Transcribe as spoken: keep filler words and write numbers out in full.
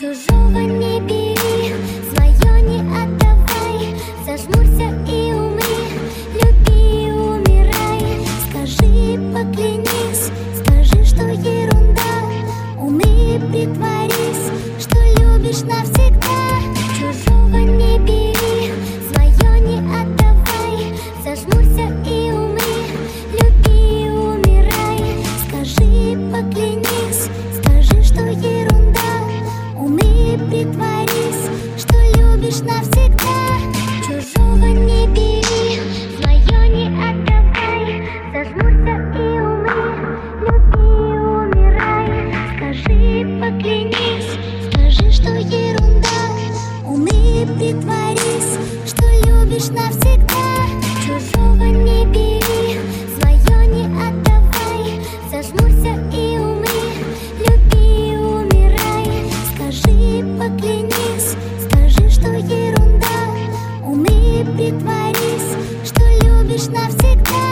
Чужого не бери, свое не отдавай. Зажмурься и умри, люби и умирай. Скажи, поклянись, скажи, что ерунда. Умри и притворись, что любишь навсегда. Чужого не бери, свое не отдавай. Зажмурься и умри, люби и умирай. Скажи, поклянись, скажи, что ерунда. Умри и притворись, что любишь навсегда. Чужого не бери, свое не отдавай. Зажмурся и умри, люби и умирай. Скажи, поклянись, скажи, что ерунда. Умри и притворись, что любишь навсегда. Чужого не бери, свое не отдавай. Зажмурся и умри, люби и умирай. Скажи, поклянись, скажи, что ерунда. Умри и притворись, что любишь навсегда.